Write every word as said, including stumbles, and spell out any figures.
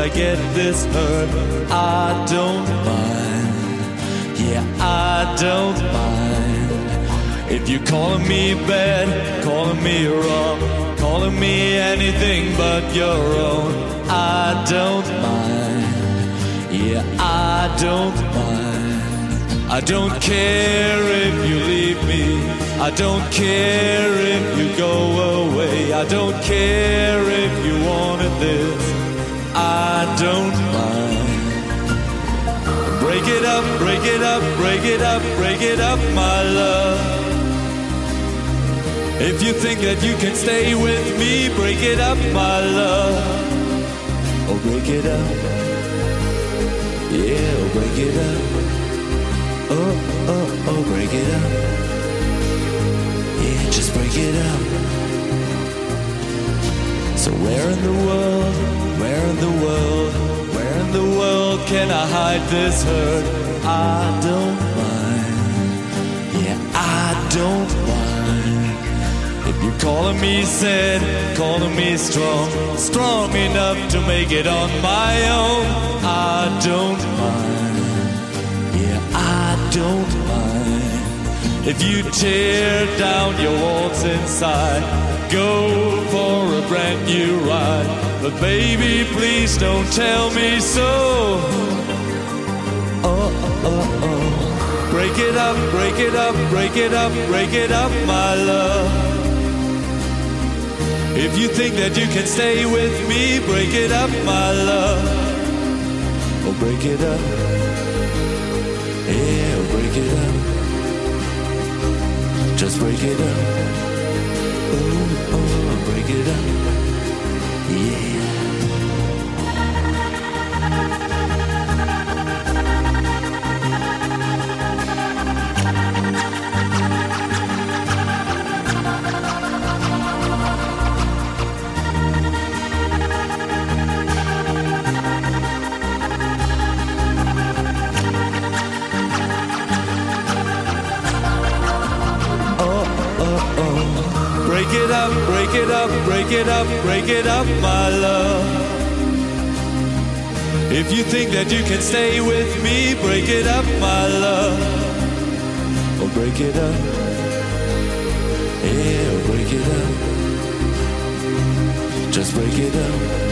I get this hurt. I don't mind. Yeah, I don't mind. If you're calling me bad, calling me wrong, calling me anything but your own, I don't mind. Yeah, I don't mind. I don't care if you leave me. I don't care if you go away. I don't care if you wanted this. I don't mind. Break it up, break it up, break it up, break it up, my love. If you think that you can stay with me, break it up, my love. Oh, break it up. Yeah, oh, break it up. Oh, oh, oh, break it up. Yeah, just break it up. So where in the world, where in the world, where in the world can I hide this hurt? I don't mind. Yeah, I don't mind. If you're calling me sad, calling me strong, strong enough to make it on my own, I don't mind. Yeah, I don't mind. If you tear down your walls inside, go for a brand new ride. But baby, please don't tell me so. Oh, oh, oh. Break it up, break it up, break it up, break it up, my love. If you think that you can stay with me, break it up, my love. Oh, break it up. Yeah, oh, break it up. Just break it up. Oh, oh, break it up. Yeah. Break it up, break it up, break it up, break it up, my love. If you think that you can stay with me, break it up, my love. Oh, break it up. Yeah, oh, break it up. Just break it up.